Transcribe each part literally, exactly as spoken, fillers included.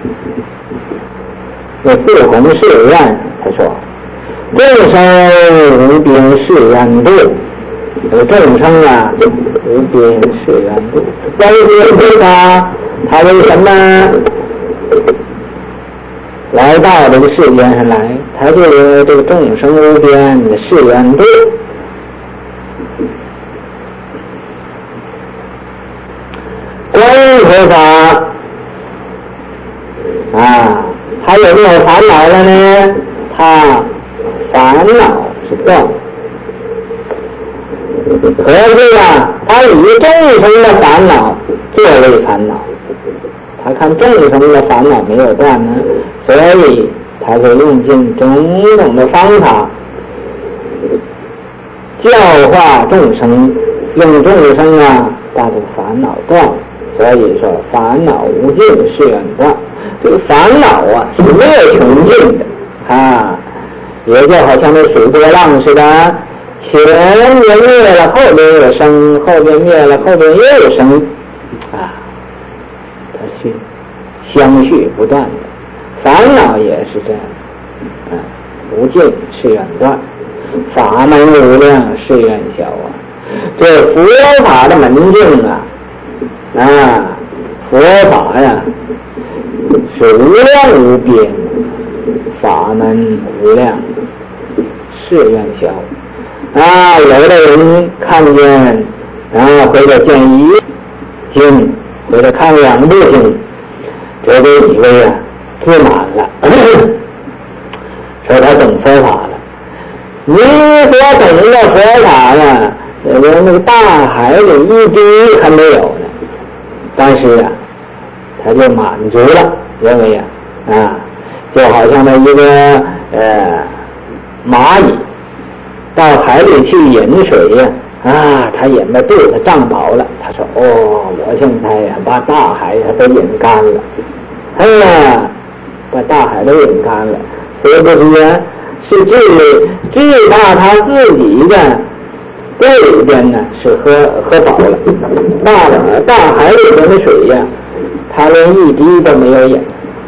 这四弘誓愿，他说众生无边誓愿度，这个众生啊无边誓愿度，观世音菩萨他为什么来到这个世间上来？他就有这个众生无边的誓愿度。观音菩萨啊，他有没有烦恼了呢？他烦恼是断，可是啊，他以众生的烦恼作为烦恼，他看众生的烦恼没有断呢，所以他就用尽种种的方法教化众生，用众生啊把这个烦恼断。所以说烦恼无尽誓愿断，这个烦恼啊是没有穷尽的啊，也就好像那水波浪似的，前面灭了后边又生，后边灭了后边又生啊，它是相续不断的。烦恼也是这样的啊，无尽誓愿断，法门无量誓愿消啊。这佛法的门径啊啊，佛法呀是无量无边，法门无量，誓愿消啊。有的人看见啊，或者见一经，或者看两部经，这都以为啊自满了，说他懂佛法了。你所懂的佛法呀，连那个大海里一滴还没有呢。但是啊，他就满足了，认为啊，啊，就好像那一个呃蚂蚁到海里去饮水呀，啊，他饮的肚子胀饱了，他说：“哦，我现在呀把大海它都饮干了，哎呀，把大海都饮干了。”所以这些是最最大他自己的。这里边呢是喝喝饱了，大的大海里边的水呀，他连一滴都没有饮。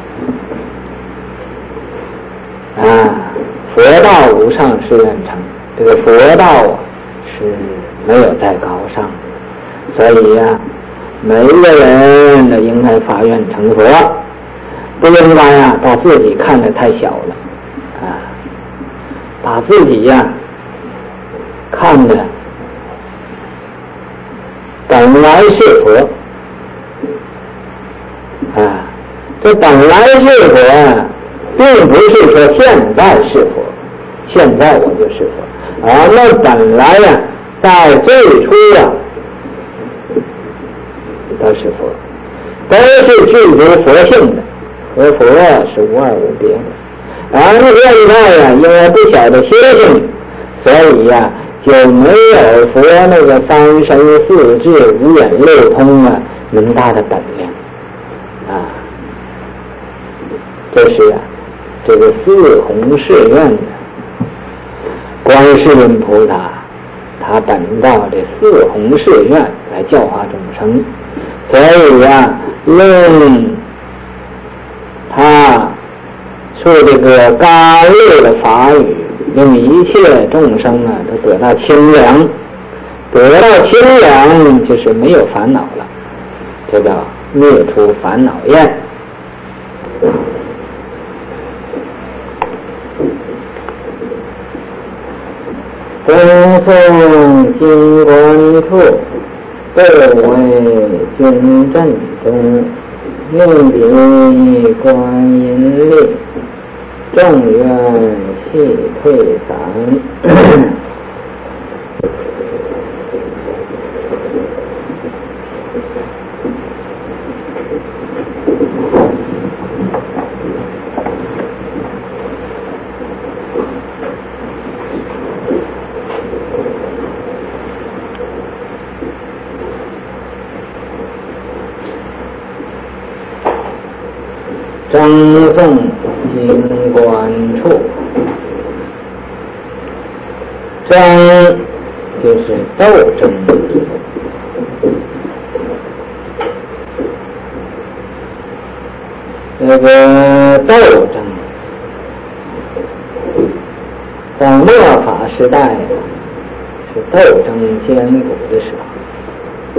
啊，佛道无上誓愿成，这个佛道啊是没有再高尚，所以呀、啊，每一个人都应该发愿成佛，不应该呀、啊、把自己看得太小了，啊，把自己呀、啊、看得本来是佛啊，这本来是佛，并不是说现在是佛，现在我就是佛，而那本来呀、啊，在最初啊，都是佛，都是具足佛性的，和佛是无二无别的。而现在呀、啊，因为不晓得修行，所以呀、啊。就没有佛那个三身四智五眼六通啊那么大的本领啊。这是啊，这个四弘誓愿的观世音菩萨，他本道这四弘誓愿来教化众生，所以啊，论他说这个甘露的法语。令一切众生啊都得到清凉，得到清凉就是没有烦恼了，这叫灭除烦恼厌。恭送金观处，各为君正中，令彼观音力。众愿悉退散，张颂金观处，争就是斗争， 这个斗争，在末法时代是斗争艰苦的时候，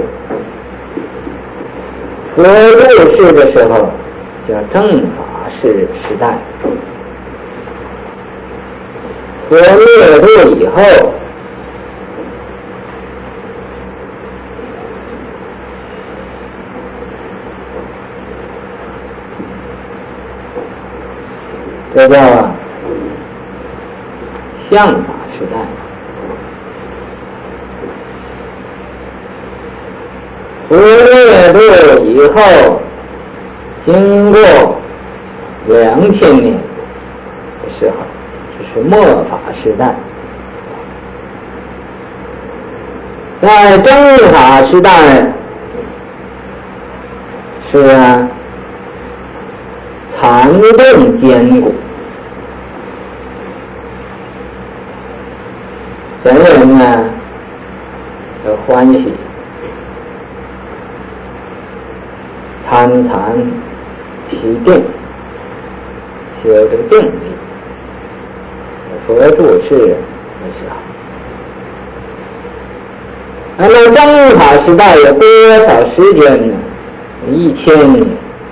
革入世的时候叫正法式时代，革灭度以后这叫相法时代。革灭度以后，经过两千年的时候，这是末法时代。在正法时代是啊，禅定坚固，人人呢有欢喜，参禅起定，修这个定力，佛住世的时候。那么正法时代有多少时间呢？一千年。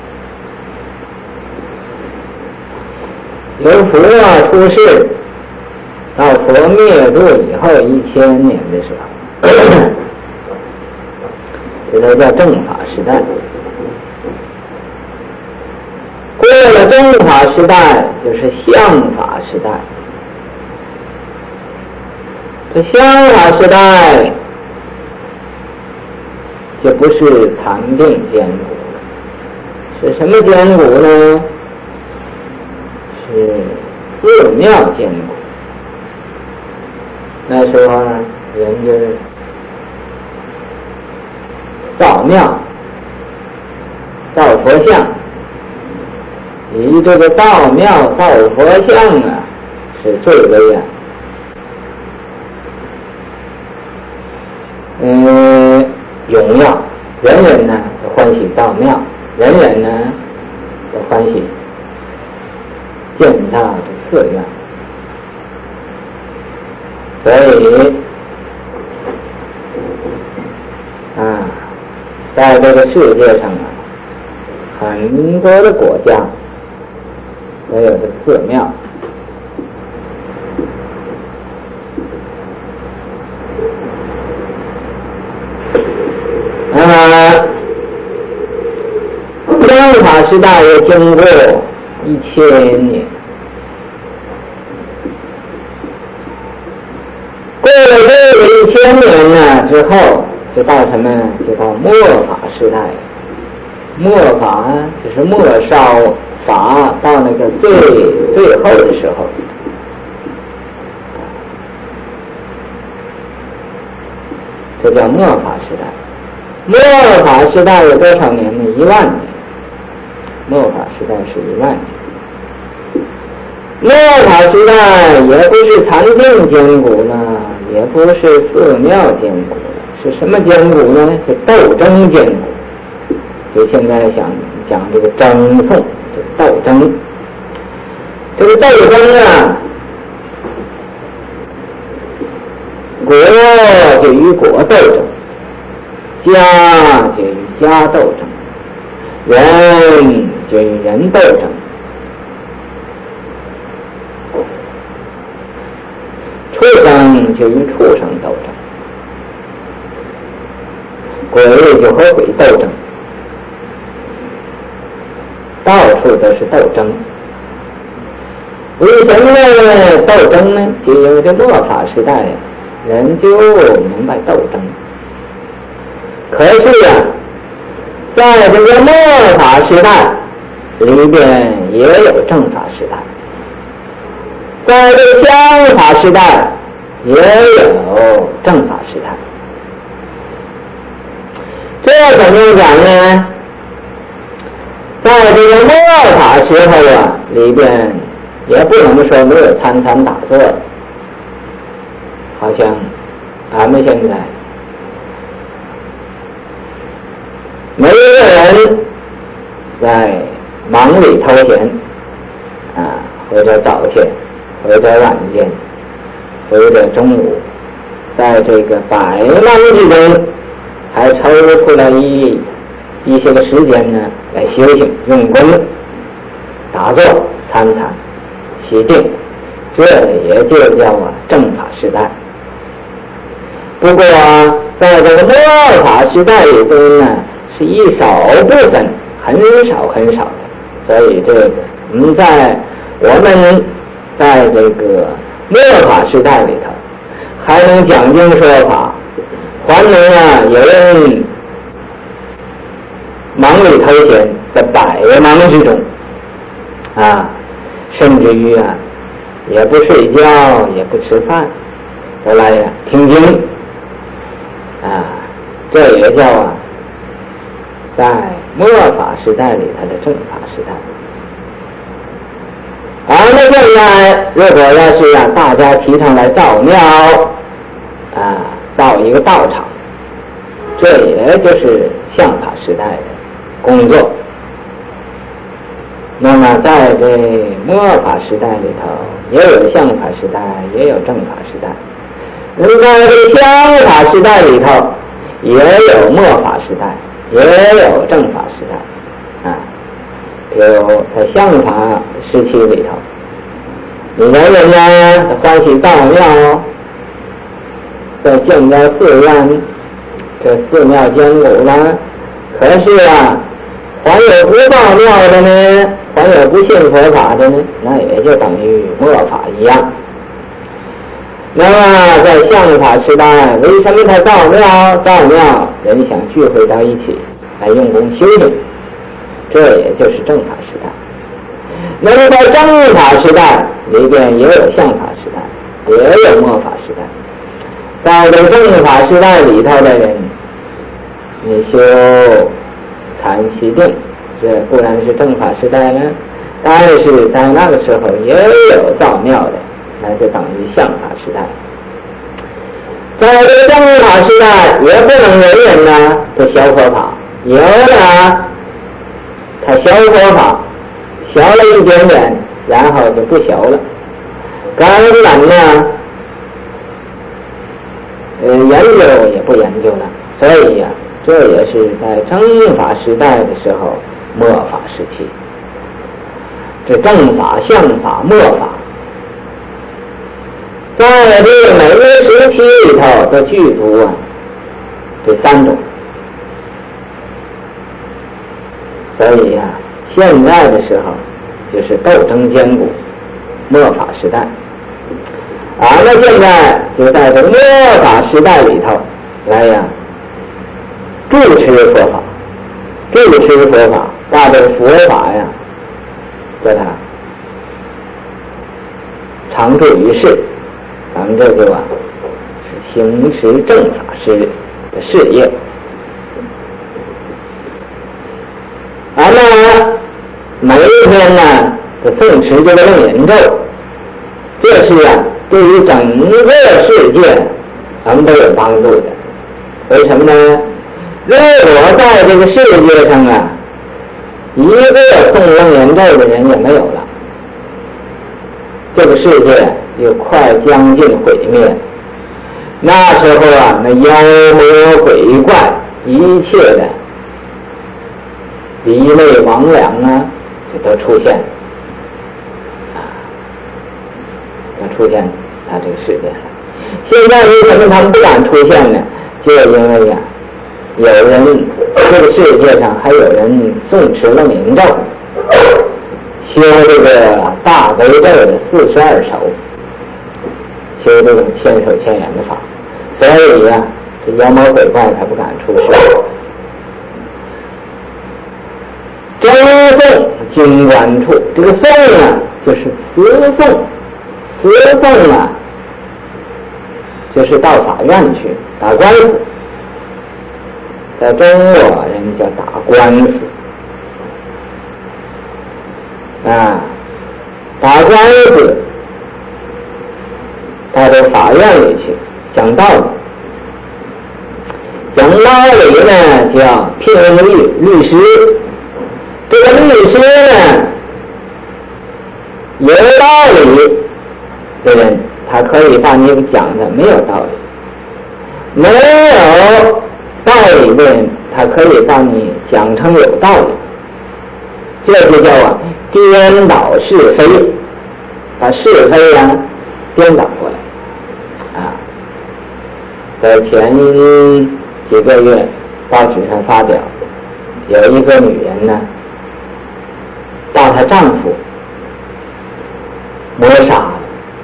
由佛啊出世到佛灭度以后一千年的时候，这都叫正法时代。过了正法时代就是相法时代。这相法时代就不是禅定坚固了，是什么坚固呢？是寺庙坚固。那时候呢，人就是造庙、造佛像，以这个造庙、造佛像啊，是最为啊，嗯，荣耀。人人呢都欢喜造庙，人人呢都欢喜建造的寺院，所以啊，在这个世界上啊，很多的国家都有的寺庙。那么正法时代也经过一千年，过了这个一千年呢之后，就到什么？就到末法时代。末法就是末烧法到那个最最后的时候，这叫末法时代。末法时代有多少年呢？一万年。末法时代是一万年。末法时代也不是禅定坚固了，也不是寺庙坚固了，是什么坚固呢？是斗争坚固。所以现在想讲这个争讼，这斗争。这个斗争啊，国就与国斗争，家就与家斗争，人就与人斗争，畜生就与畜生斗争，鬼就和鬼斗争，到处都是斗争。为什么斗争呢？就因为这末法时代呀，人就明白斗争。可是啊，在这个末法时代里边也有正法时代，在这个相法时代也有正法时代。这怎么讲呢？在这个末法时候啊，里边也不能说没有参禅打坐的，好像俺们现在每一个人在忙里偷闲啊，或者早些，或者晚间，或者中午，在这个百忙之中，还抽出了一一些个时间呢，来修行、用功、打坐、参禅、习定，这也就叫啊正法时代。不过啊，在这个末法时代里头呢，是一少部分，很少很少的。所以这个我们在我们在这个末法时代里头，还能讲经说法，还能啊有人忙里偷闲，在百忙之中啊，甚至于啊也不睡觉，也不吃饭，都来呀听经啊，这也叫啊在末法时代里它的正法时代。而那现在如果要是让大家提倡来造庙啊，造一个道场，这也就是相法时代的工作。那么在这末法时代里头，也有相法时代，也有正法时代。那么在这相法时代里头，也有末法时代，也有正法时代啊。比如在相法时期里头，你人人呢欢喜造庙，在建造寺院，这寺庙坚固了，可是啊还有不造庙的呢，还有不信佛法的呢，那也就等于末法一样。那么在相法时代，为什么他造庙？造庙人想聚会到一起来用功修行，这也就是正法时代。那么在正法时代里边也有相法时代，也有末法时代。在这正法时代里头的人，你修禅习定，这固然是正法时代呢，但是在那个时候也有造庙的，那就等于相法时代。在这个正法时代，也不能人人呢都学佛法，有的他学佛法，学了一点点，然后就不学了，根本呢，呃，研究也不研究了。所以呀、啊，这也是在正法时代的时候，末法时期。这正法、相法、末法，在这每个时期里头都具足啊这三种。所以呀、啊，现在的时候就是斗争坚固，末法时代。啊，那现在就在这末法时代里头来呀，住持佛法，住持佛法，把这个佛法呀，叫它常住于世。咱们这就啊是行持正法师的事业。完了，每一天呢，就诵持这个楞严咒，这是啊，对于整个世界，咱们都有帮助的。为什么呢？如果在这个世界上啊，一个诵楞严咒的人也没有了，这个世界就快将近毁灭。那时候啊，那妖魔鬼怪，一切的离类魍魉啊，就都出现，啊，都出现在这个世界上。现在为什么他们不敢出现呢？就因为呀、啊，有人这个世界上还有人诵持楞严咒，修这个大悲咒的四十二首，修这种千手千眼的法，所以呀、啊，这妖魔鬼怪才不敢出世。真诵经观处，这个诵啊，就是词诵，词诵啊，就是到法院去打官司，在中国人叫打官司啊，打官司到这法院里去讲道理，讲道理呢叫聘律律师。这个律师呢，有道理的人，他可以把你讲的没有道理；没有道理的人，他可以把你讲成有道理。这就叫啊颠倒是非，把是非啊颠倒过来啊。在前几个月报纸上发表，有一个女人呢，把她丈夫谋杀了，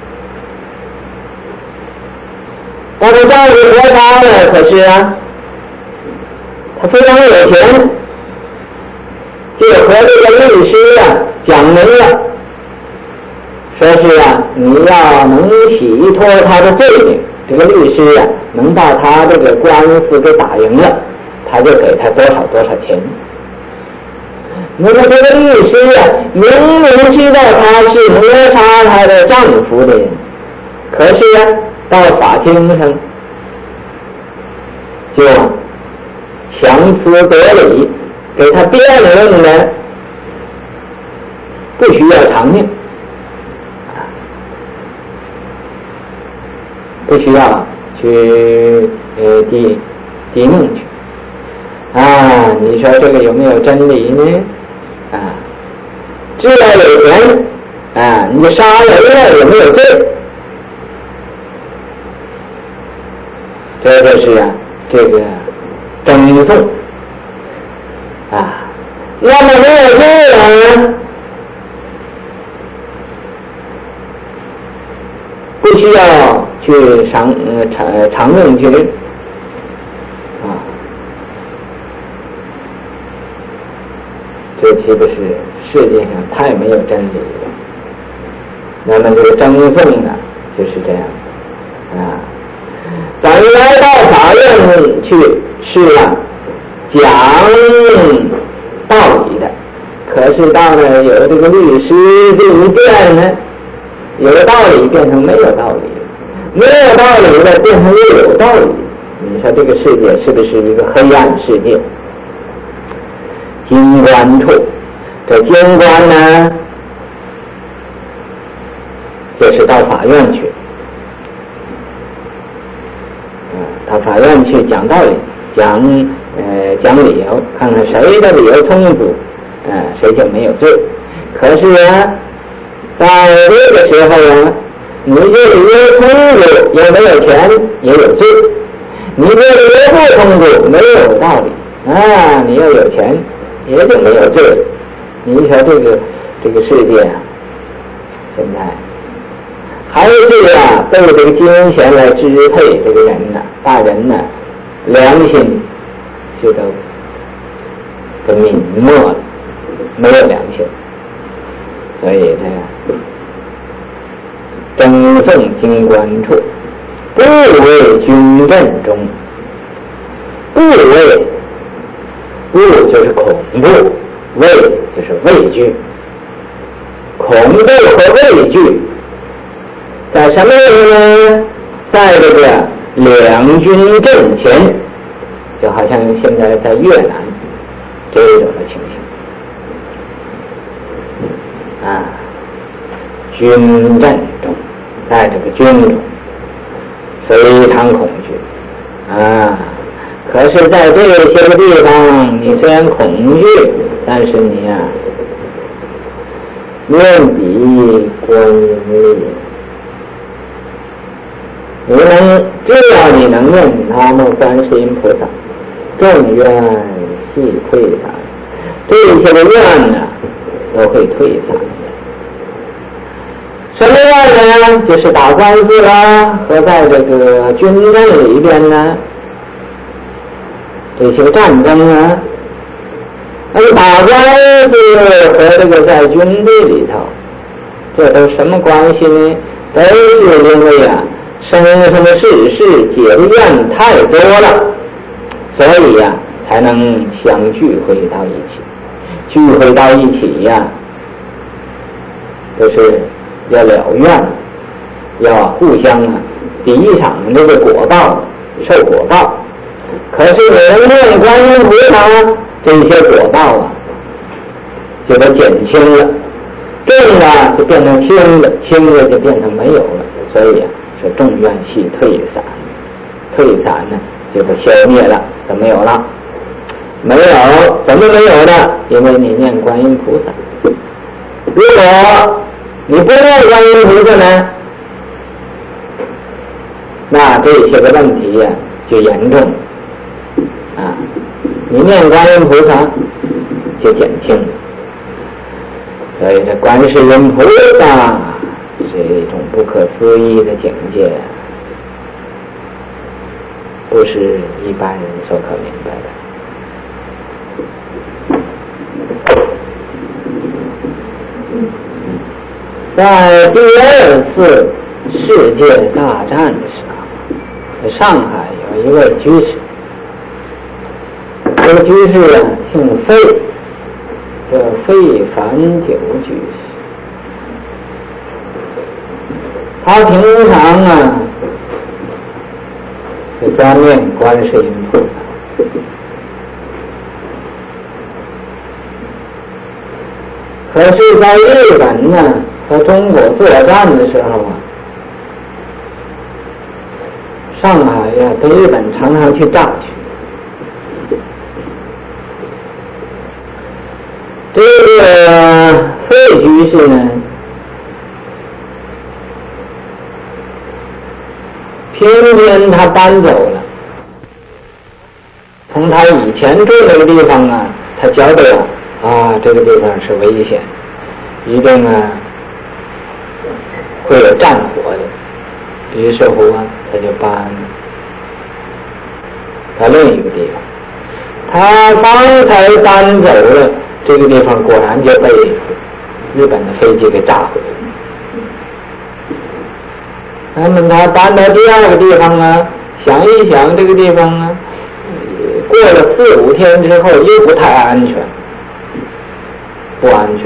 把她丈夫谋杀了，可是啊，她非常有钱，就和这个律师啊讲明了，说是啊，你要能洗脱他的罪名，这个律师啊能把他这个官司给打赢了，他就给他多少多少钱。那么这个律师啊，明明知道他是谋杀他的丈夫的人，可是啊，到法庭上就啊强词夺理，给他辩论的不需要偿命，不需要去呃抵抵命去啊！你说这个有没有真理呢？啊，只要有钱啊，你杀人了有没有罪？这就是啊，这个争讼啊。那么没有罪人，不需要去偿呃偿偿命去啊。这岂不是世界上太没有真理了？那么这个争讼呢，就是这样啊。咱们来到法院去是啊讲道理的，可是到了有这个律师这一辩呢，有道理变成没有道理，没有道理的变成又有道理。你说这个世界是不是一个黑暗世界？京官处，这京官呢，就是到法院去，啊，到法院去讲道理，讲呃讲理由，看看谁的理由充足，啊，谁就没有罪。可是啊，在这个时候啊，你这理由充足，有没有钱也有罪；你这理由不充足，没有道理啊，你又有钱。也就没有罪。你说这个这个世界啊，现在还是啊被这个金钱来支配，这个人呢、啊，大人呢、啊，良心就都都泯没了，没有良心。所以呢，争讼京官处，不为军阵中，不为。怖就是恐怖，畏就是畏惧。恐怖和畏惧在什么地方呢？在这个两军阵前，就好像现在在越南这种的情形啊，军阵中，在这个军中非常恐惧啊。可是在这些个地方，你虽然恐惧，但是你呀、啊，愿比观音，你能只要你能念南无观世音菩萨，更愿系退散，这些个愿呢，都会退散。什么愿呢？就是打官司啦，和在这个军阵里边呢。这些战争啊，那么打官司和这个在军队里头，这都什么关系呢？都是因为啊，生生的世事结的怨太多了，所以呀、啊，才能相聚会到一起。聚会到一起呀、啊，就是要了愿，要互相啊抵偿这个果报，受果报。可是人念观音菩萨，这些果报啊， 就都减轻了，重了就变成轻了，轻了就变成没有了。所以啊，说众怨系退散，退散呢就不消灭了，就没有了。没有，怎么没有呢？因为你念观音菩萨。如果你不念观音菩萨呢，那这些个问题呀、啊、就严重了啊！你念观音菩萨就减轻了。所以这观世音菩萨是一种不可思议的境界，不是一般人所可明白的。在第二次世界大战的时候，在上海有一位居士，这个居士啊姓费，叫费凡九居士。他平常啊就专念观世音菩萨，可是在日本呢和中国作战的时候啊，上海呀、啊、对日本常常去炸去。这个费居士呢，偏偏他搬走了，从他以前住那个地方啊，他觉得啊这个地方是危险，一定啊会有战火的，于是乎啊他就搬了到另一个地方。他方才搬走了，这个地方果然就被日本的飞机给炸毁了。那么他搬到第二个地方啊，想一想这个地方啊，过了四五天之后又不太安全，不安全。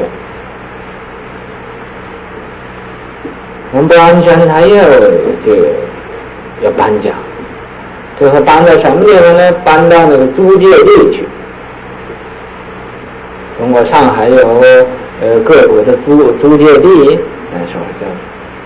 那不安全，他又就要搬家。最后搬到什么地方呢？搬到那个租界地去。中国上海有呃各国的租租界地，那时候叫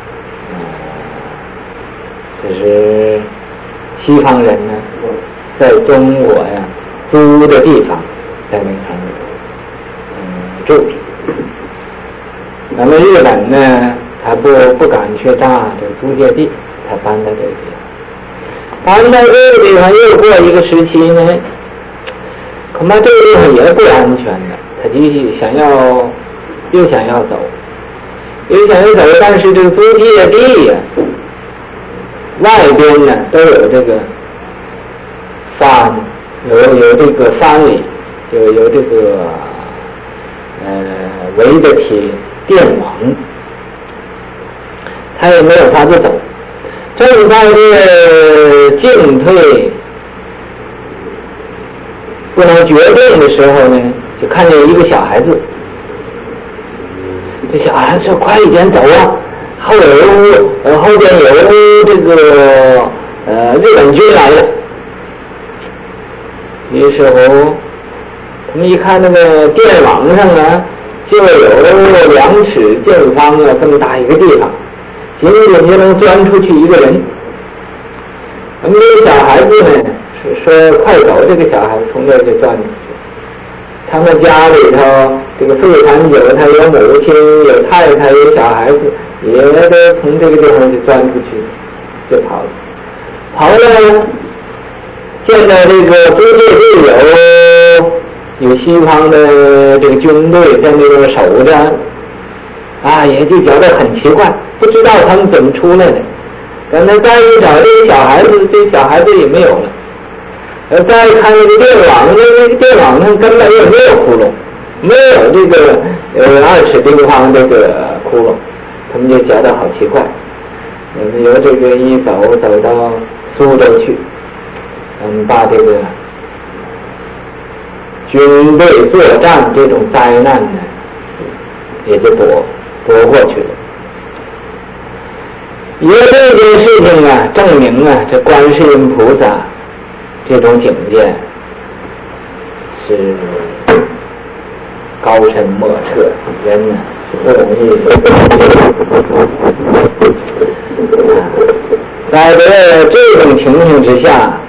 呃，就是西方人呢在中国呀租的地方，在那上面嗯住着。那么日本呢，他不不敢去炸这个租界地，他搬到这个地方。搬到这个地方又过一个时期呢，恐怕这个地方也不安全了，他就想要又想要走，又想要走，但是这个租界地呀、啊，外边呢都有这个藩，有有这个藩篱，有有这个呃围着铁电网，他也没有法子走。正在这个进退不能决定的时候呢，就看见一个小孩子。这小孩子说：“快一点走啊！后有呃后边有这个呃日本军来了。”于是乎，他们一看那个电网上啊，就有两尺见方啊这么大一个地方。仅仅就能钻出去一个人。那么这个小孩子呢，是说快走，这个小孩子从这就钻出去。他们家里头这个费凡九，他有母亲，有太太，有小孩子，也都从这个地方就钻出去，就跑了。跑了，见到这个租界地有有西方的这个军队在那个守着，啊，也就觉得很奇怪。不知道他们怎么出来的，刚才再一找这个小孩子，这小孩子也没有了。呃，再看那个电网，那个电网上根本也没有窟窿，没有这个呃二尺丁方这个窟窿，他们就觉得好奇怪。呃，由这个一走走到苏州去，嗯，把这个军队作战这种灾难呢，也就躲躲过去了。因为这件事情啊，证明啊，这观世音菩萨这种境界是高深莫测，人呢是不容易的。在这这种情形之下，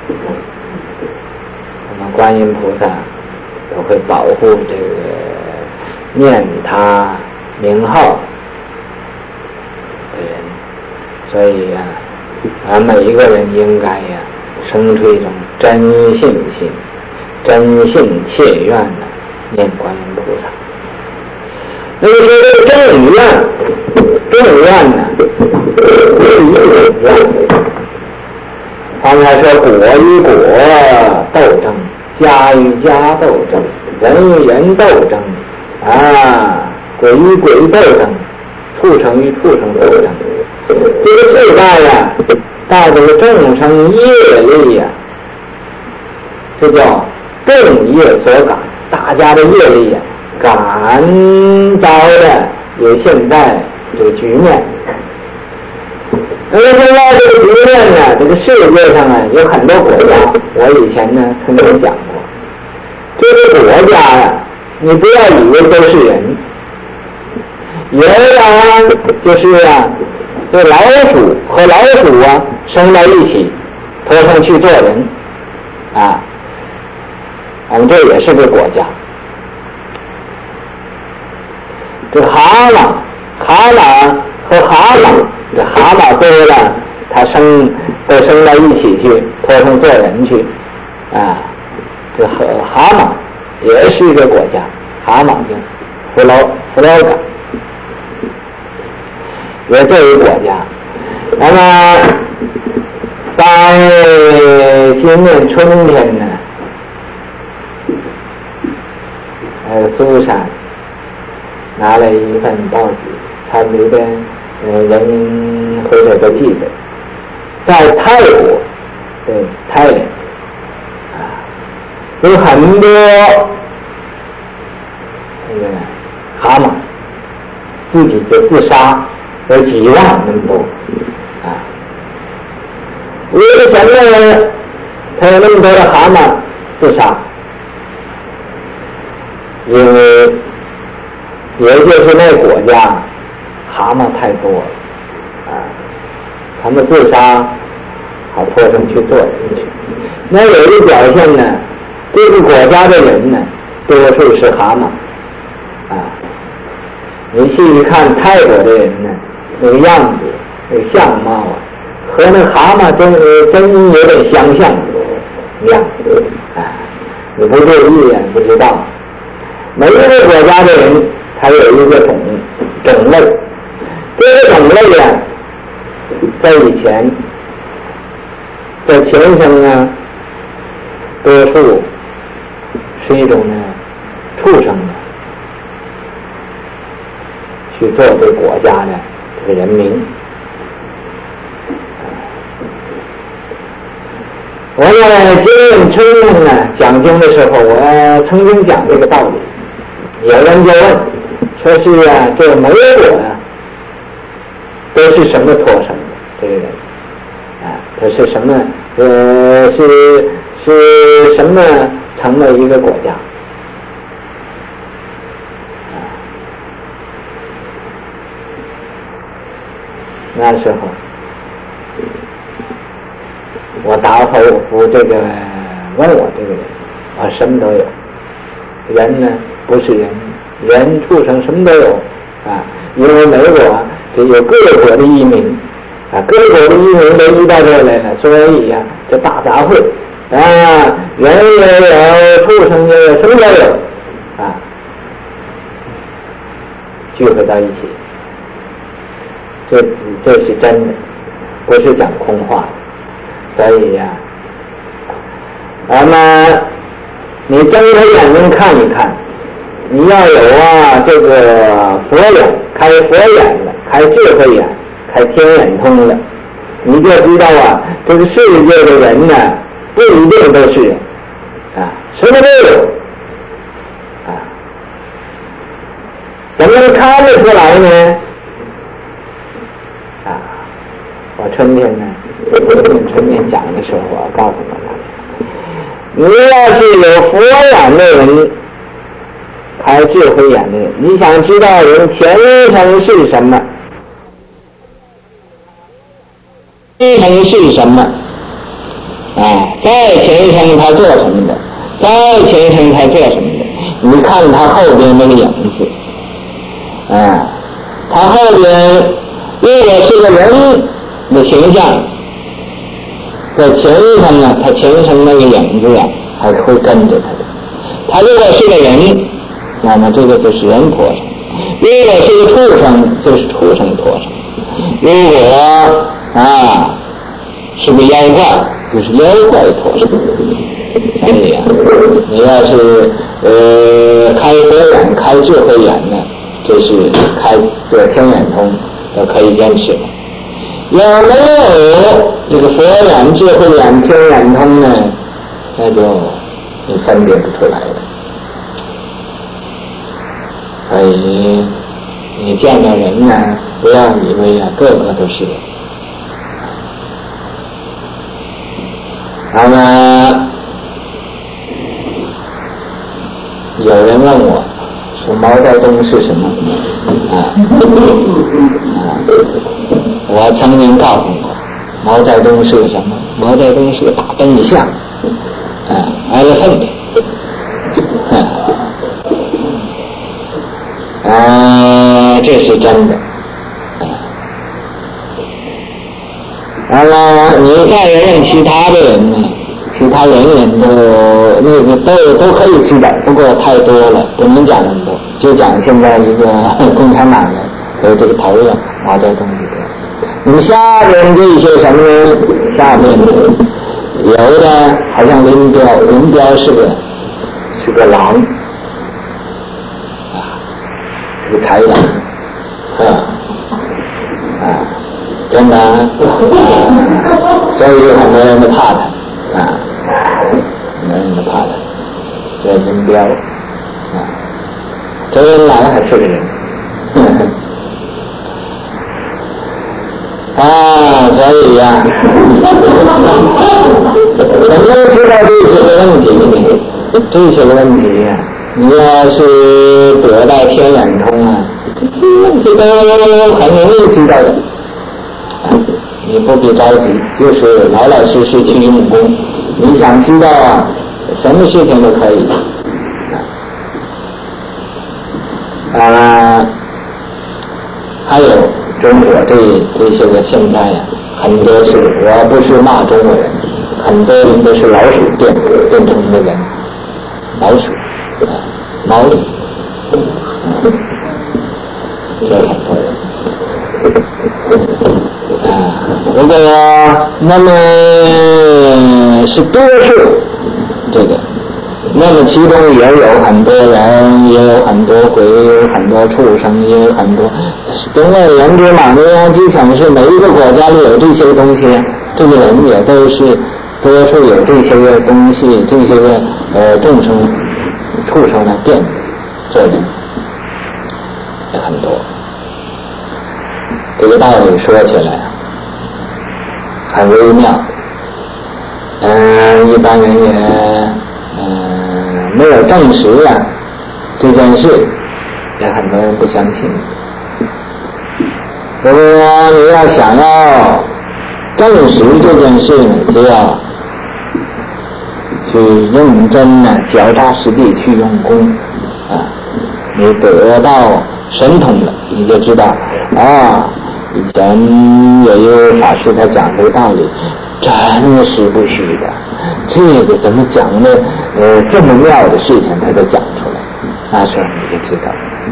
那么观音菩萨都会保护这个念他名号的人，所以呀、啊，啊，每一个人应该呀、啊，生出一种真信心、真信切愿的念观音菩萨。那么说这个正愿，正愿呢，是一种愿。刚才说果与果斗争，家与家斗争，人与人斗争，啊，鬼与鬼斗争，畜生与畜生斗争。这个世代呀，带这个众生业力呀，这叫正业所感，大家的业力呀，感召的有现在这个局面。那么现在这个局面呢，这个世界上啊有很多国家，我以前呢曾经讲过，这个国家呀、啊，你不要以为都是人，有的啊就是啊，这老鼠和老鼠啊生在一起，拖上去做人，啊，我们这也是个国家。这蛤蟆，蛤蟆和蛤蟆。这蛤蟆多了，它生都生到一起去，拖上做人去，啊，这蛤蛤蟆也是一个国家，蛤蟆的弗劳弗劳港也作为国家。那么在今年春天呢，呃，苏珊拿了一份报纸，它里边。呃，人回来都记得，在泰国，对泰国啊，有很多这个蛤蟆自己就自杀，有几万那么多啊。为什么他有那么多的蛤蟆自杀？因为也就是那个国家。蛤蟆太多了啊，他们自杀好拖上去做人去。那有一个表现呢，这个国家的人呢，多数是蛤蟆啊。你细一看泰国的人呢，那个样子，那个相貌啊，和那蛤蟆真真有点相像的样子啊。你不注意啊，不知道。每一个国家的人，他有一个种种类。这个种类啊，在以前，在前生啊，多数是一种呢畜生的，去做这个国家的这个人民。我呢，今年春天呢讲经的时候，我曾经讲这个道理，有人就问，说是啊，这个梅果啊。都是什么托生的这个人啊？他是什么？呃，是是什么成了一个国家？啊，那时候我答复这个问我这个人，啊，什么都有。人呢不是人，人畜生什么都有啊，因为美国。这有各国的移民啊，各国的移民都移到这来了，所以呀、啊，这大杂烩啊，人也有，畜生也有，什么都有啊，聚合到一起，这这是真的，不是讲空话。所以呀、啊，那么你睁开眼睛看一看，你要有啊这个佛眼，开佛眼了。开智慧眼，开天眼通了，你就知道啊，这个世界的人呢，不一定都是人啊，什么都有啊，怎么能看得出来呢？啊，我春天呢，春天讲的时候，我告诉大家，你要是有佛眼的人， 开智慧眼的人，你想知道人前程是什么，前程是什么啊？在前程他做什么的，在前程他做什么的，你看他后边那个影子啊，他后边如果是个人的形象，在前程呢，他前程那个影子啊还会跟着他的。他如果是个人，那么这个就是人托生；如果是个畜生，就是畜生托生；如果啊是个妖怪，就是妖怪托生。所以啊，你要是呃开佛眼、开智慧眼呢，这是开这天眼通都可以认识的。有没有这个佛眼、智慧眼、天眼通呢？那就你分别不出来了。所以你见到人呢，不要以为啊个个都是人。那么有人问我说毛泽东是什么啊？啊我曾经告诉过，毛泽东是什么？毛泽东是个大笨象，啊 ，elephant， 啊，啊，这是真的。完了，你再问其他的人呢？其他人人都那个都都可以知道，不过太多了，不能讲那么多，就讲现在一个共产党的有这个讨论毛泽东这个。那么下边这些什么呢？下面有的好像林彪，林彪是个是个狼啊，是个豺狼啊啊，真的啊，所以很多人都怕他啊，很多人都怕他，这林彪啊，周恩来还是个人。呵呵啊，所以呀、啊，怎么知道这些个问题呢？这些个问题呀、啊，你要是得到天眼通啊，这些问题都很容易知道的。啊，你不必着急，就是老老实实去用功。你想知道啊，什么事情都可以。啊，还有。中国这这些个现在呀、啊，很多是我不是骂中国人，很多人都是老鼠变变成的人，老鼠，啊，猫死，嗯，这很多人，啊，如果那么是多数这个。那么其中也有很多人，也有很多鬼，也有很多畜生，也有很多。总而言之嘛，你要基本是每一个国家里有这些东西，这个人也都是多数有这些个东西，这些个呃众生、畜生的变做人也很多。这个道理说起来啊，很微妙。嗯、呃，一般人也嗯。呃没有证实啊这件事，也很多人不相信。不过你要想要证实这件事呢，就要去认真的、脚踏实地去用功啊。你得到神通了，你就知道啊。以前有一位法师他讲这个道理，真是不虚的。这个怎么讲呢？呃，这么妙的事情他都讲出来，那时候你就知道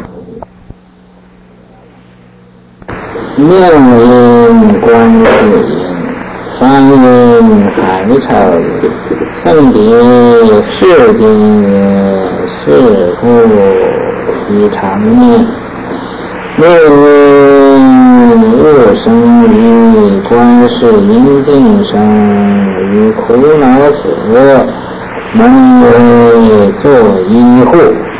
命因观世音，方因海潮也，圣彼世经也，是故以常念。命因物生于观世音净生，于苦恼死门为作依护。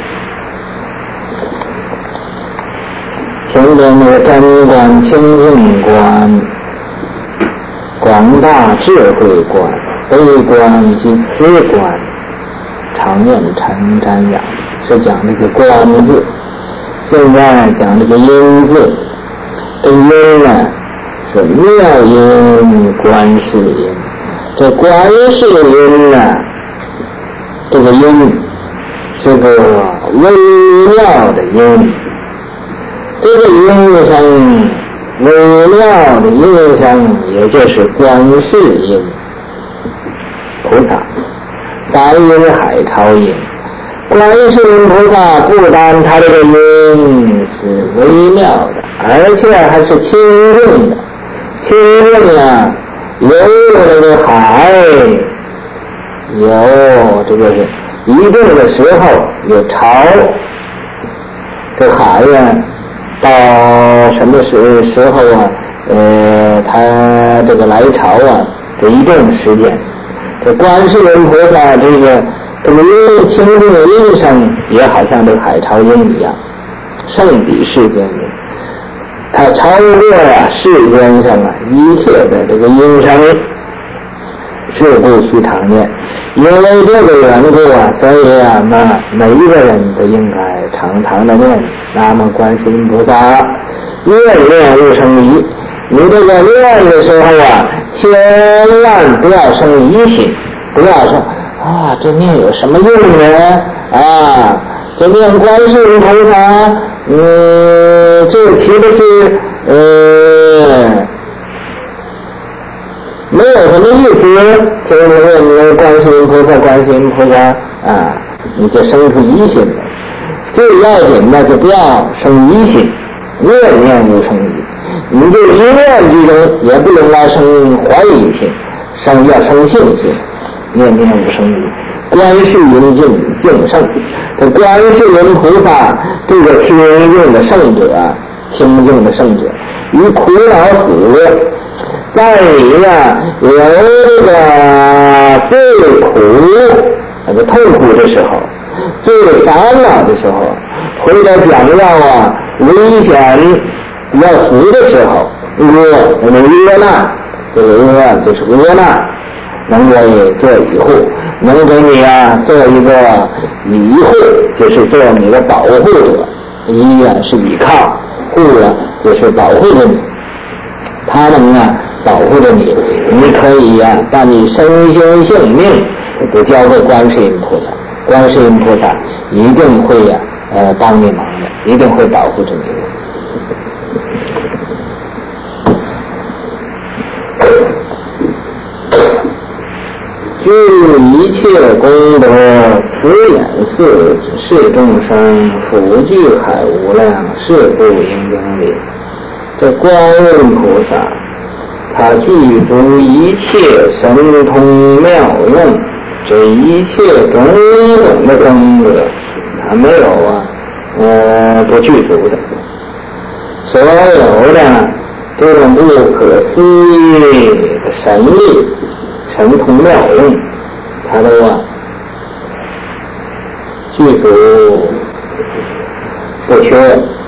前边那个真观、清净观、广大智慧观、悲观及慈观，常用陈瞻仰是讲这个观字，现在讲这个音字。这音呢是妙音观世音，这观世音呢，这个音是个微妙的音，这个音声微妙的音声，也就是观世音菩萨，三音海潮音。观世音菩萨不单他这个音是微妙的，而且还是清净的。清净啊，有这个海，有这个是一定的时候有潮，这海呀到什么时时候啊呃它这个来潮啊，这一定时间。这观世音菩萨这个这个音清净的音声也好像这个海潮音一样，胜比世间音，它超过啊世间上啊一切的这个音声，是不须常念。因为这个缘故啊，所以啊那每一个人都应该常常的念南无观世音菩萨，念念无生疑。你这个念的时候啊，千万不要生疑心，不要说啊，这念有什么用呢？啊，这念观世音菩萨，嗯，这岂不是呃没有什么意思？这念念观世音菩萨，观世音菩萨啊，你就生出疑心来。最要紧的就不要生疑心，念念无生疑。你这一念之中也不能来生怀疑心，生要生信心。念念无生疑，观世音净净圣，这观世音菩萨这个清净的圣者，清净的圣者，于苦恼死，在你呀有这个最苦那个痛苦的时候，最烦恼的时候，或者讲要啊危险要死的时候，恶那个恶难，这个恶就是恶难。能给做以护，能给你啊做一个以护，就是做你的保护者。依啊是依靠，护啊就是保护着你，他能啊保护着你，你可以啊把你身心性命都交给观世音菩萨，观世音菩萨一定会呀、啊、呃帮你忙的，一定会保护着你的。具一切功德，慈眼视视众生，普具海无量，是故应经里。这观音菩萨，他具足一切神通妙用，这一切种种的功德，他没有啊，呃，不具足的。所有的这种不可思议的神力。神通妙用，他都啊具足不缺。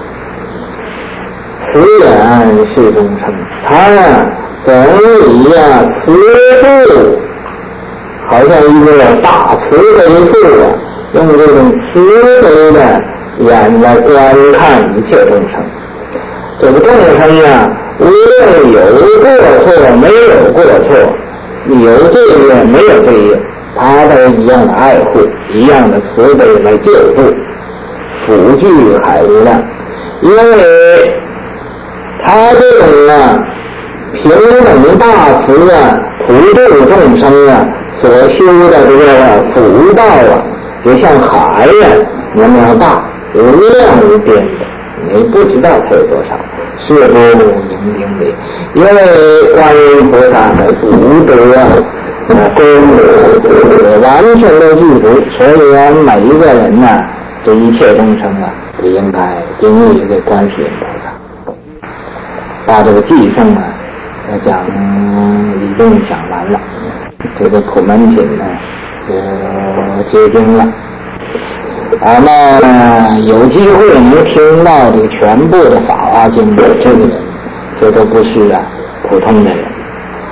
慈眼视众生，他呀总以呀慈父，好像一个大慈悲父啊，用这种慈悲的眼来观看一切众生。这个众生啊，无论有过错没有过错，有罪业没有罪业，他都一样的爱护，一样的慈悲来救助，普具海无量。因为他这种啊平等大慈啊，普度众生啊，所修的这个福报啊，就像海呀、啊、那么大，有量无边的，你不知道它有多少，是不明经里。因为观音菩萨的福德啊、功德完全都具足，所以啊，每一个人呢、啊，这一切众生啊，都应该顶礼这观世音菩萨。把这个偈颂啊，讲已经讲完了，这个普门品呢就结经了。啊，那有机会能听到这个全部的法华经的这个人，这都不是啊普通的人，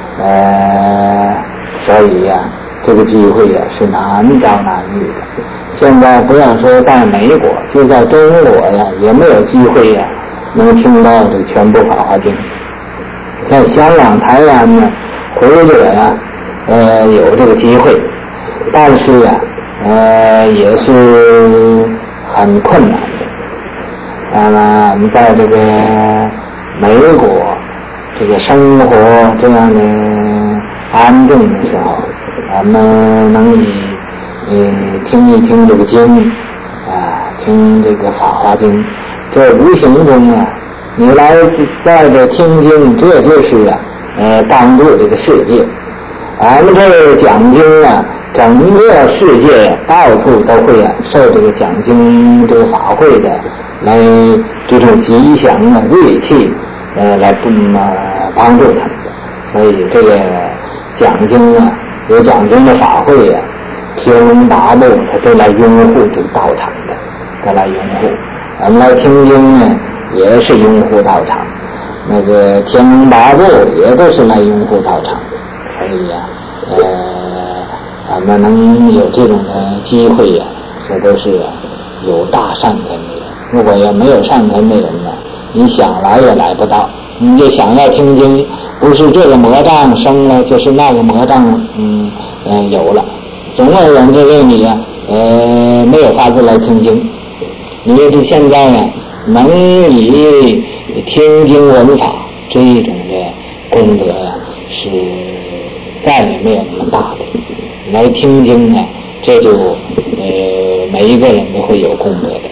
呃，所以呀、啊，这个机会啊是难招难遇的。 现在不要说在美国，就在中国呀，也没有机会呀能听到这全部法华经。在香港、台湾呢，或者呀，呃，有这个机会，但是呀，呃，也是很困难的。那么我们在这个美国这个生活这样的安静的时候，我们能以呃听一听这个经啊，听这个法华经，这无形中啊，你来在这听经，这就是啊呃帮助这个世界。俺们这讲经啊，整个世界到处都会啊受这个讲经这个法会的来这种吉祥啊锐气呃来呃帮助他们的。所以这个讲经啊，有讲经的法会啊，天龙八部他都来拥护这个道场的，都来拥护。我们来听经呢，也是拥护道场，那个天龙八部也都是来拥护道场的。所以呀、啊，呃，我们能有这种的机会呀、啊，这都是、啊、有大善根的人。如果要没有善根的人呢，你想来也来不到。你就想要听经，不是这个魔障生了，就是那个魔障，嗯，呃，有了。总有人就为你啊，呃，没有法子来听经。因为这现在呢，能以听经闻法这一种的功德呀、啊，是再也没有那么大的。来听经呢，这就呃每一个人都会有功德的。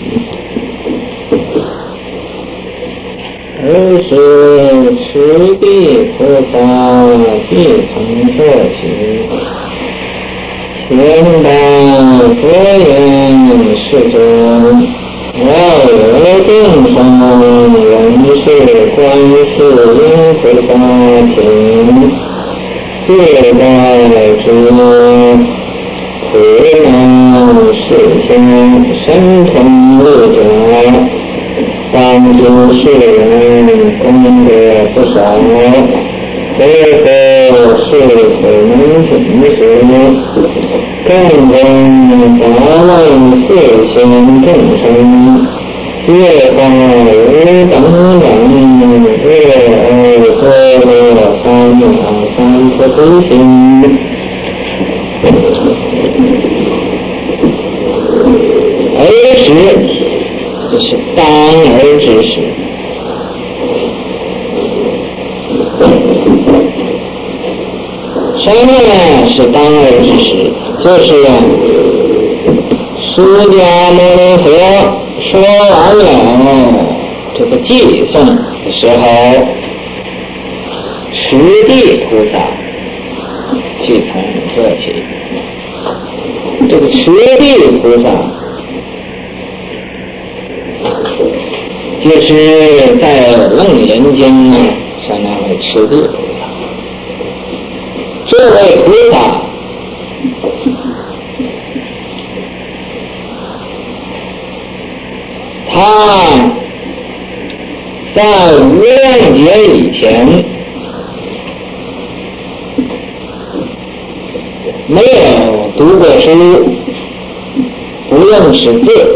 而是持地菩萨即从做起，前当佛言世尊，我有众生人是观世音菩萨品，自在之苦难世间神通力者，当诸世人功德不少，为何是否能品时，更闻法问世间众生，越发无等人，越而多乐三藐三菩提心。而时就是当而之时，什么呢？是当而之时，就是释迦牟尼佛说完了这个偈颂的时候，持地菩萨即从做起。这个持地菩萨就是在楞严经啊上那位持地菩萨，这位菩萨他在无量劫以前没有读过书，不认识字，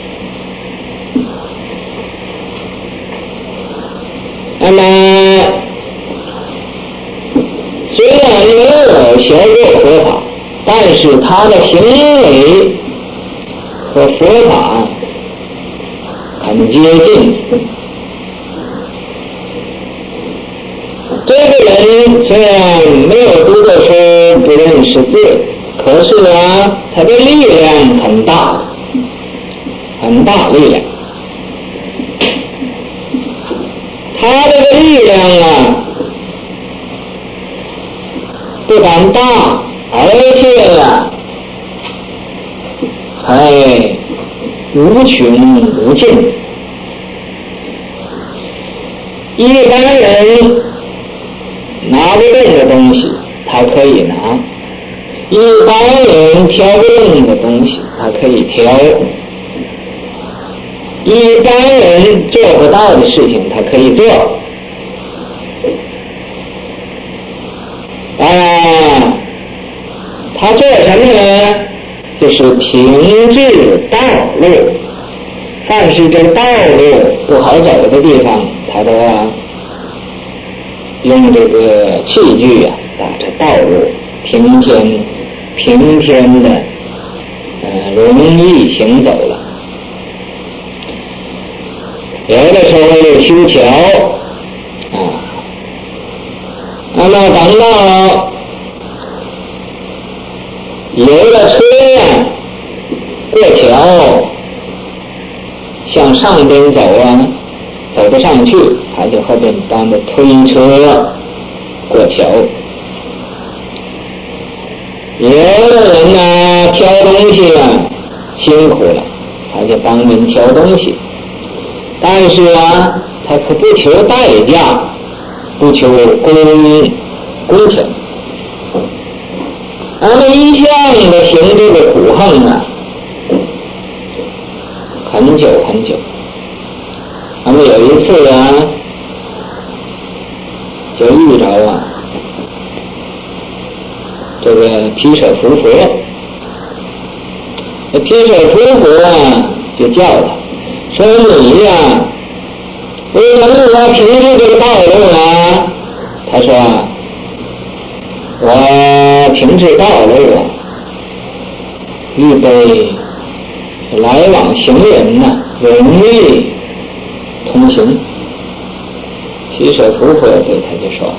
那么虽然没有学过佛法，但是他的行为和佛法很接近。这个人虽然没有读过书，不认识字，可是啊，他的力量很大，很大力量。他这个力量啊，不但大，而且呀、啊，还无穷无尽。一般人拿不动的东西，他可以拿；一般人挑不动的东西，他可以挑；一般人做不到的事情，他可以做。啊，他做什么呢？就这是平治道路，凡是这道路不好走的地方，他都要用这个器具啊，把这道路平天平天的呃容易行走了。有的时候又修桥啊，那么等到有的车啊过桥向上边走啊，走不上去，他就后边帮着推车过桥。有的人呢挑东西啊辛苦了，他就帮人挑东西，但是啊他可不求代价，不求工工钱，而那一向的行这个苦横啊很久很久。那么有一次啊就遇着啊这个毗舍浮佛，那毗舍浮佛啊就叫他说，你呀、啊、为什么你要平治这个道路呢？他说啊，我平治道路啊预备来往行人呢、啊、容易通行。毗舍浮佛对他就说，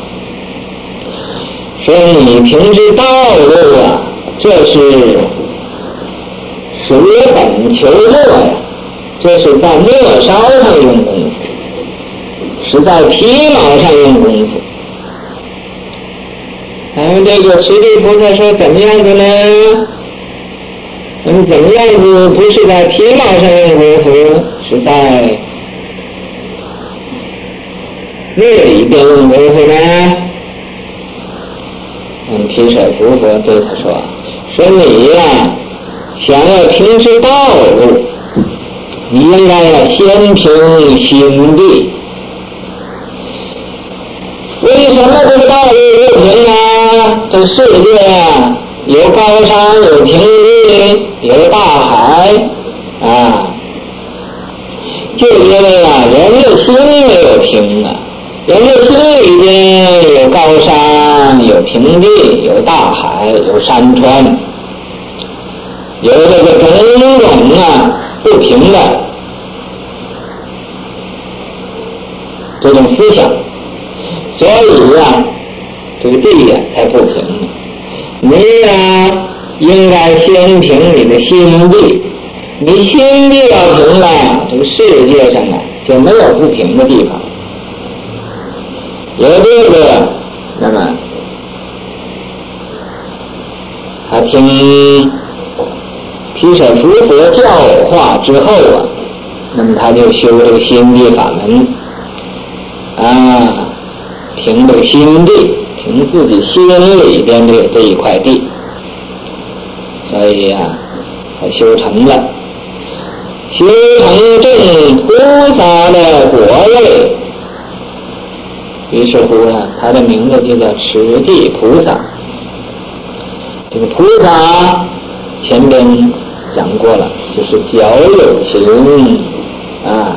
说你平治道路啊，这是舍本求末呀，这是在末梢上用功夫，是在皮毛上用功夫。嗯，这个释地菩萨说怎么样子呢？嗯，怎么样子不是在皮毛上用功夫，是在那里边用功夫呢？嗯，毗舍浮佛对他说，说你呀、啊、想要平治道路，你应该要先平心地。为什么这个道路不平呢？这世界啊有高山，有平地，有大海啊，就因为啊人的心没有平啊，人的心里边有高山，有平地，有大海，有山川，有这个种种啊不平的这种思想，所以呀、啊、这个地呀、啊、才不平。你呀、啊、应该先平你的心地，你心地要平了，这个世界上啊就没有不平的地方。有这个，那么他听毗舍浮佛教化之后啊，那么他就修这个心地法门啊，凭这个心地，凭自己心里边这这一块地，所以啊他修成了，修成正菩萨的果位。于是乎啊，他的名字就叫持地菩萨。这个菩萨前边讲过了，就是较有情啊，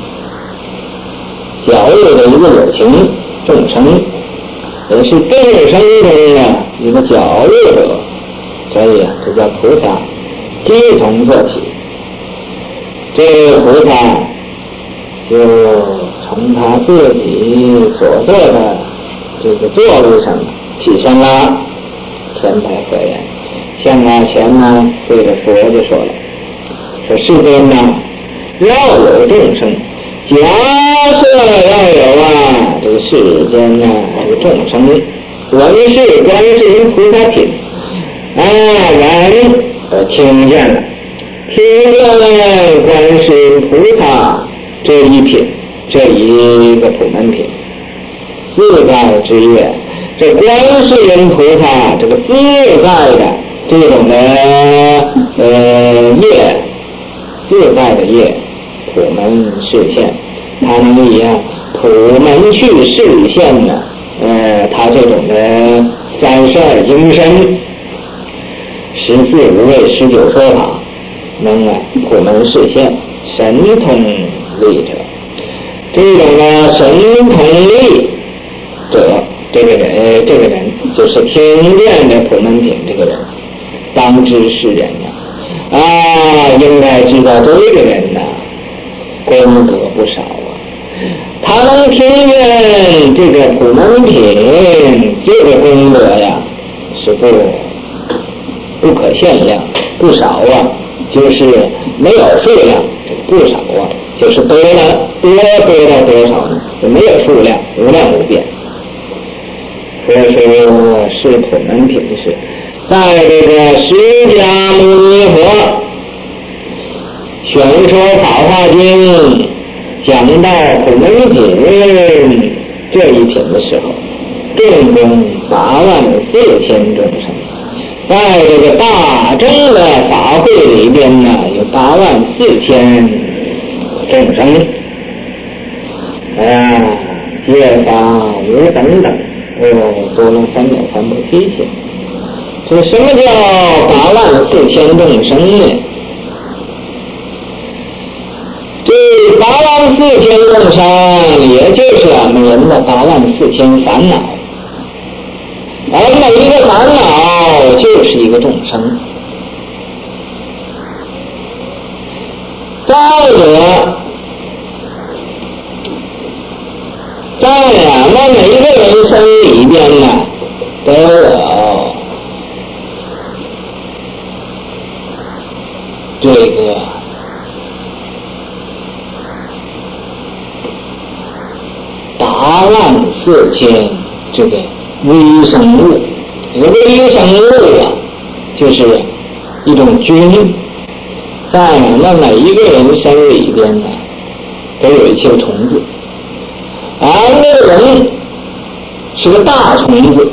较有的一个有情众生，也是众生中的一个较有者，所以啊，这叫菩萨即从做起。这个菩萨就从他自己所做的这个作为上起身了，前白佛言，向啊前呢对着佛就说了，说世间呢要有众生，假设要有啊这个世间呢这个众生，闻是观世音菩萨品啊，人呃听见了，听见了观世音菩萨这一品，这一个普门品，自在之业，这观世音菩萨这个自在的这种的呃业，自在的业，普门示现，他能以啊普门去示现呢，呃，他这种的三十二应身， 十四无畏十九说法，能啊普门示现，神通力者。这种呢神通力者，这个人这个人就是听见的普门品这个人，当知是人呐啊，应该知道这个人呐功德不少啊。他能听见这个普门品，这个功德呀是不不可限量，不少啊，就是没有数量，不少啊，就是多了多多到多少呢？就没有数量，无量无边。所以说是普门品是，在这个释迦牟尼佛宣说《法华经》讲到普门品这一品的时候，众中八万四千众生，在这个大乘的法会里边呢，有八万四千众生，啊，皆法无等等，哦，多了三藐三菩提心。这什么叫八万四千众生呢？这八万四千众生，也就是我们人的八万四千烦恼，而每一个烦恼就是一个众生。再者，在我们每一个人生里边呢，都有这个八万四千这个微生物。这个微生物啊，就是一种菌，在我们每一个人身里边呢，都有一些虫子，而那个人是个大虫子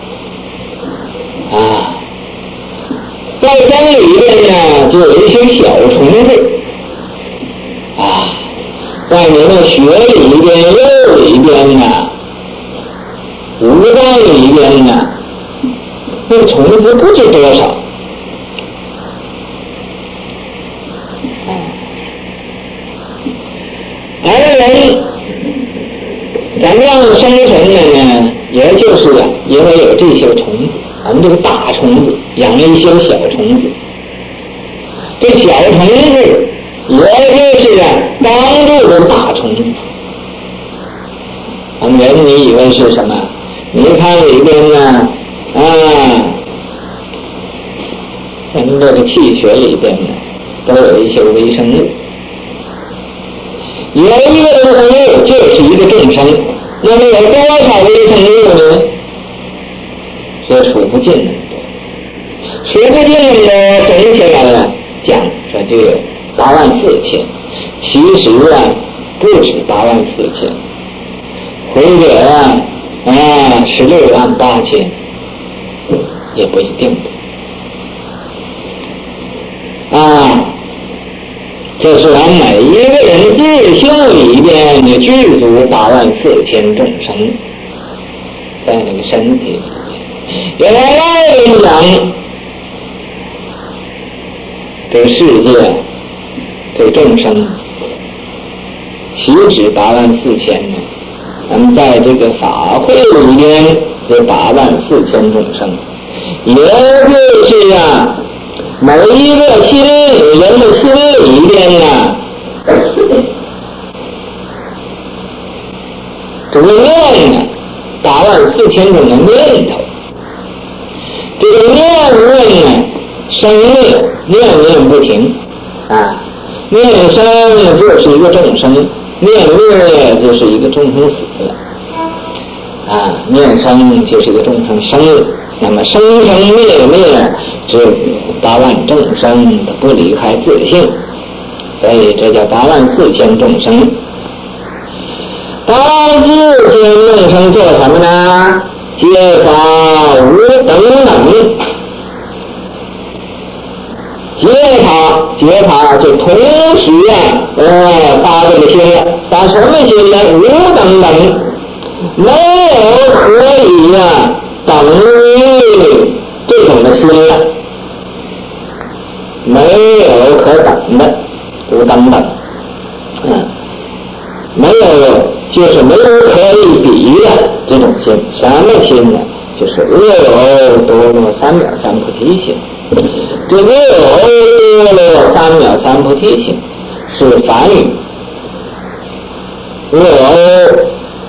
啊，在身里边呢就有一些小虫子啊，在你的血里边、肉里边呢、五脏里边呢，那个虫子不知多少。而人怎么样生存的呢？也就是啊，因为有这些虫子，我们这个大虫子养了一些小虫子，这小虫子也就是啊帮助这大虫子。我们人你以为是什么？你看里边呢啊，咱们这个气血里边呢都有一些微生物，有一个微生物就是一个众生，那么有多少微生物呢？说数不尽那么多，数不尽那么多，总起来了讲说就有八万四千，其实啊不止八万四千，或者啊啊十六万八千，也不一定的啊。这是咱每一个人自性里边的具足八万四千众生，在那个身体里面。原来讲这个世界这众生岂止八万四千呢？咱们在这个法会里边这八万四千众生，也就是啊每一个心人的心里边呢，这个念呢，八万四千种的念头，这个念念呢，生念念念不停啊，念生就是一个众生，念灭就是一个众生死了啊，念生就是一个众生生了。那么生生灭灭，这八万众生的不离开自性，所以这叫八万四千众生。八万四千众生做什么呢？皆法无等等，皆法皆法就同时啊，呃，发这个心了，发什么心呢？无等等，没有可以呀、啊。等于这种的心了等的，不等等，嗯，没有，就是没有可以比的这种心。什么心呢？就是六欧多罗三藐三菩提心。这六欧多罗三藐三菩提心是梵语，六欧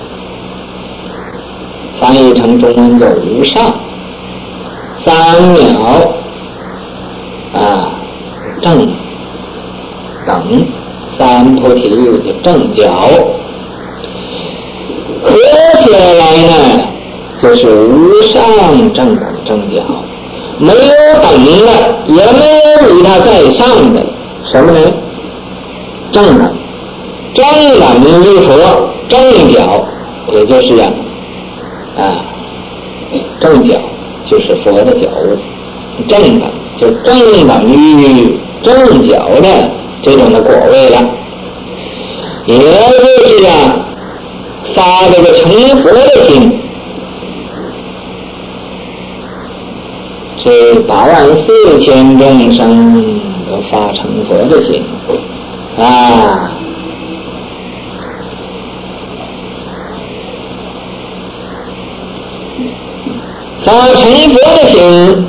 翻译成中文叫无上，三藐啊正等，三菩提就正觉，合起来呢就是无上正等正觉，没有等的，也没有比它在上的，什么呢？正等，正等一佛，正觉，也就是啊啊正觉就是佛的觉悟，正等就正等于正觉的这种的果位了，也就是啊发这个成佛的心。这八万四千众生都发成佛的心啊！发成佛的心，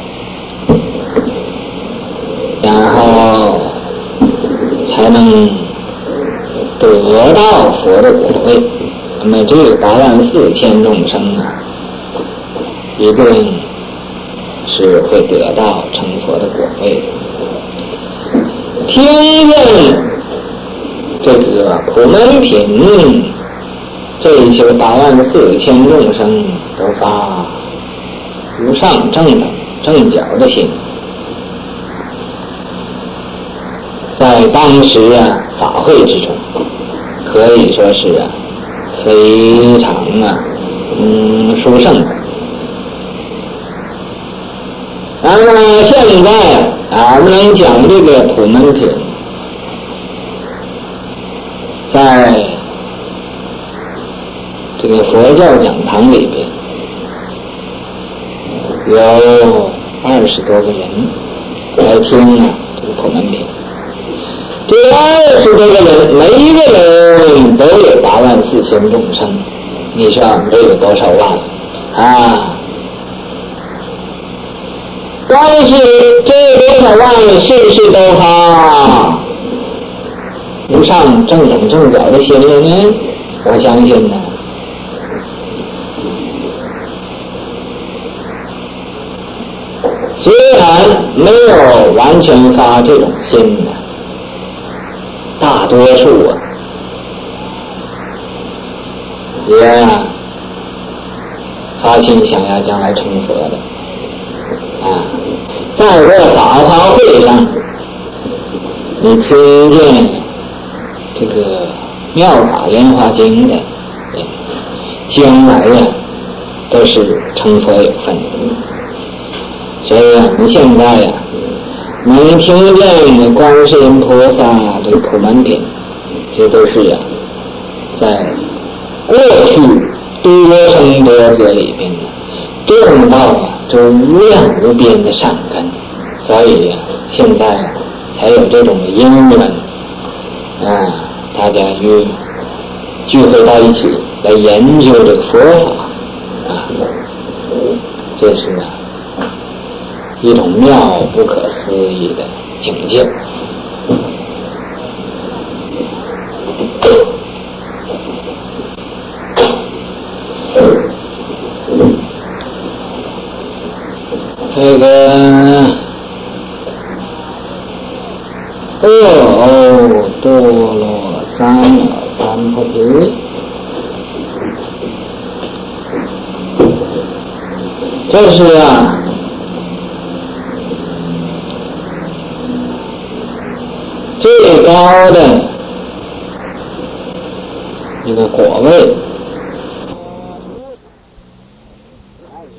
然后才能得到佛的果位。那么这个八万四千众生啊，一定是会得到成佛的果位的。听见这个普门品，这些八万四千众生都发无上正等正觉的心，在当时啊法会之中，可以说是啊非常啊嗯殊胜的。然后呢，现在啊，我们能讲这个普门品，在这个佛教讲堂里边，有二十多个人来听啊这个普门品。这二十多个人，每一个人都有八万四千众生，你说这有多少万啊？但是这多少万是不是都发无上正等正觉的心灵呢？我相信呢，虽然没有完全发这种心呢，大多数啊也发心想要将来成佛的啊，在这法华会上，你听见这个妙法莲华经的，将来呀都是成佛有份。所以我们现在呀，能听见观世音菩萨这个普门品，这都是呀，在过去多生多劫里边呢，种到啊这无量无边的善根，所以呀，现在啊才有这种因缘啊，大家约聚会到一起来研究这个佛法啊，这是啊一种妙不可思议的境界。这个二欧多罗三藐三菩提，这是啊最高的一个果位。